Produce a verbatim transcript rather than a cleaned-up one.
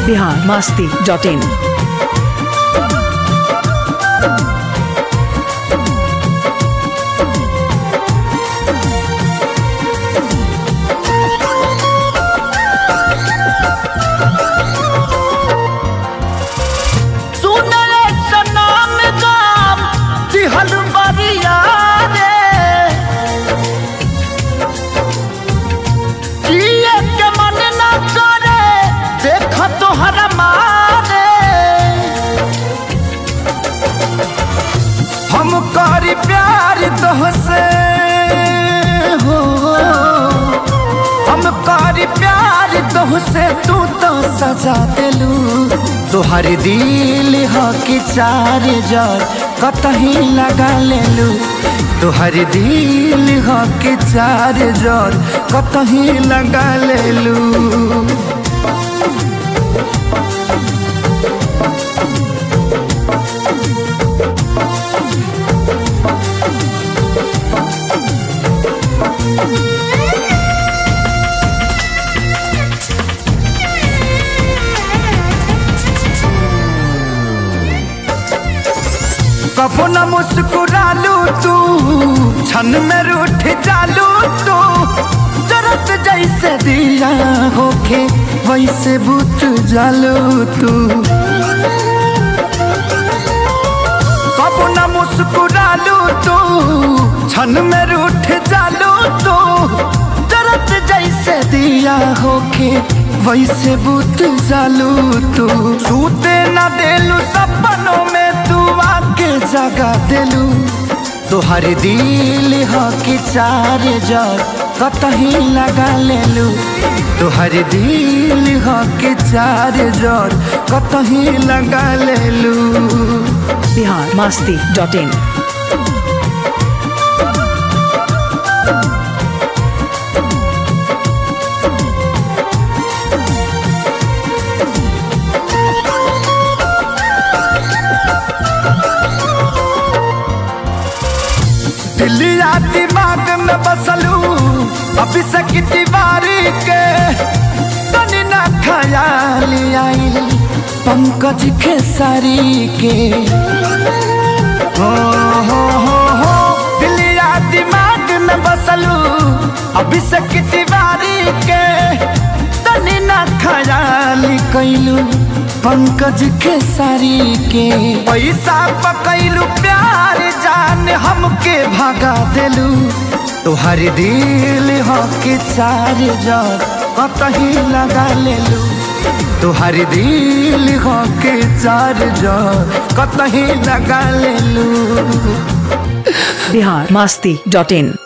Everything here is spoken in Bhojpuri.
बिहार मस्ती डॉट इन। हम करी प्यार तोहसे हो, हम करी प्यार तोहसे, तू तो सजा दिलू। तोहर दिल ह कि चार जार कतही लगा लेलू। तोहर दिल ह कि चार जार कतही लगा लेलू। कबो न मुस्कुरालू तू, क्षण में रूठ जालू तू। जरत जैसे दिया होके वैसे बुझ जालू तू। कबो न मुस्कुरालू तू, क्षण में रूठ जालू तू। जरत जैसे दिया होके वैसे बुझ जालू तू। सूते न देलू सपनों में तू आके जगा दिलू। तोहर दिल ह कि चार जार कतही लगा लेलू। तोहर दिल ह कि चार जार कतही लगा लेलू। Bihar Masti dot in. दिलिया दिमाग में बसलू अभी से की दीवारी के। तनी ना ख्याल आइल पंकज खेसारी के। हो हो हो हो दिलिया दिमाग में बसलू अभी से की दीवारी के। तनी ना ख्याल कैलू पंकज खेसारी के। पैसा पकैलू प्यार जान हमके भगा दिलू। तोहर दिल ह कि चार जार कतही लगा लेलू। तोहर दिल ह कि चार जार कतही लगा लेलू। बिहार मस्ती डॉट इन।